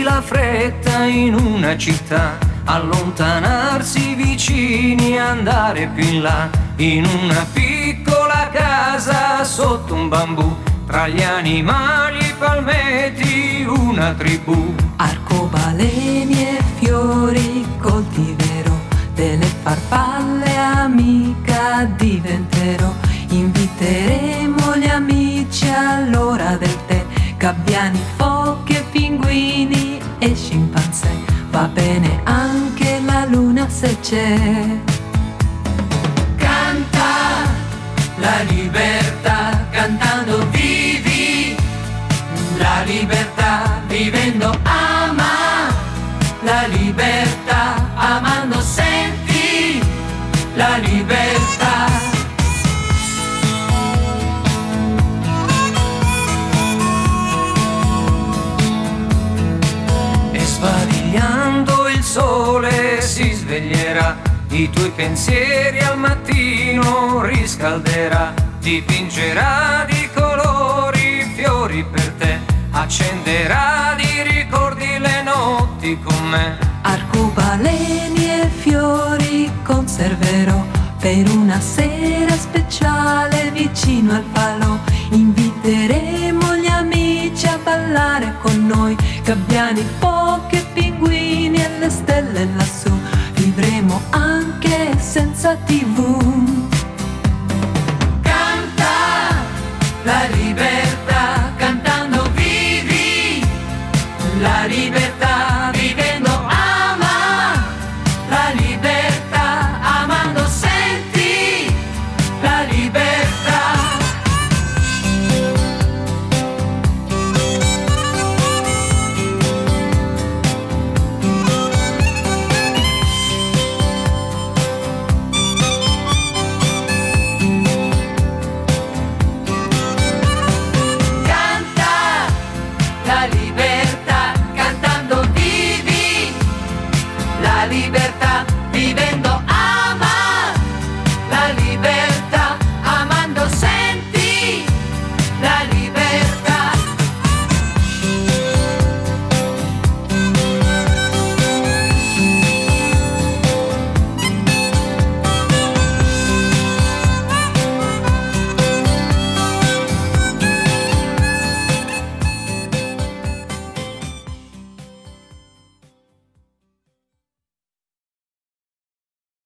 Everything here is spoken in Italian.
la fretta in una città, allontanarsi vicini, andare più in là, in una piccola casa sotto un bambù, tra gli animali e i palmeti una tribù. Arcobaleni e fiori coltiverò, delle farfalle amica diventerò. Inviteremo gli amici all'ora del tè, gabbiani, foche, pinguini e scimpanzé. Va bene anche la luna se c'è. Canta la libertà, cantando vivi la libertà, vivendo ama la libertà, amando senti la libertà. E sbadigliando il sole si sveglierà, i tuoi pensieri al mattino riscalderà, dipingerà di colori fiori per te, accenderà di ricordi le notti con me. Arcobaleni e fiori conserverò per una sera speciale vicino al falò. Inviteremo gli amici a ballare con noi, gabbiani, foche, pinguini e le stelle lassù. Vivremo anche senza TV.